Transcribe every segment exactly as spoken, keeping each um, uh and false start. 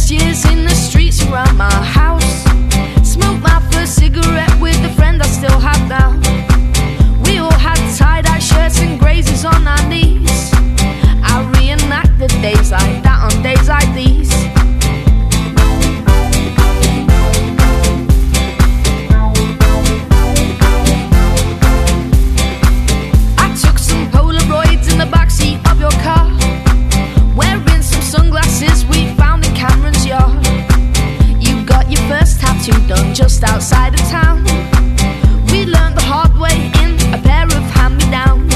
best years in the streets around my house. Smoked my first cigarette with a friend I still have now. We all had tie-dye shirts and grazes on our knees. I reenact the days like that on days like these. I took some Polaroids in the backseat of your car, wearing some sunglasses we found in Cameron's yard. You got your first tattoo done just outside of town. We learned the hard way in a pair of hand-me-downs.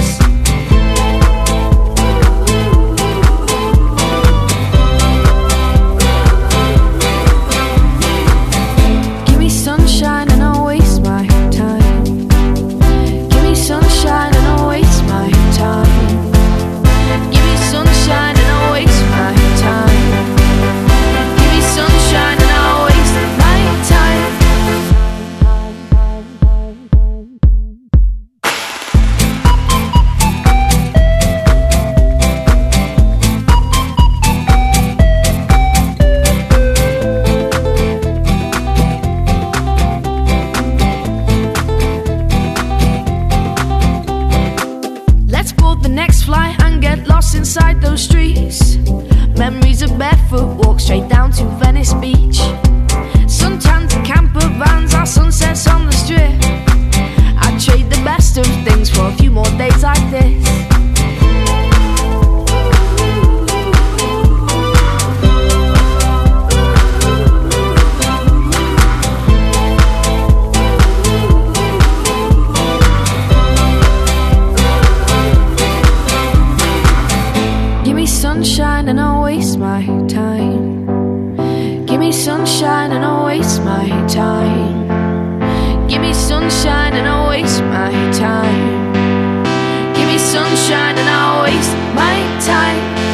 Give me sunshine and I'll waste my time. Give me sunshine and I'll waste my time. Give me sunshine and I'll waste my time. Give me sunshine and I'll waste my time. Let's board the next flight and get lost inside those streets. Memories of barefoot walks straight down to Venice Beach. Suntans and camper vans, our sunsets on the strip. I'd trade the best of things for a few more days like this. Give me sunshine and I'll waste my time. Give me sunshine and I'll waste my time. Give me sunshine and I'll waste my time. Give me sunshine and I'll waste my time.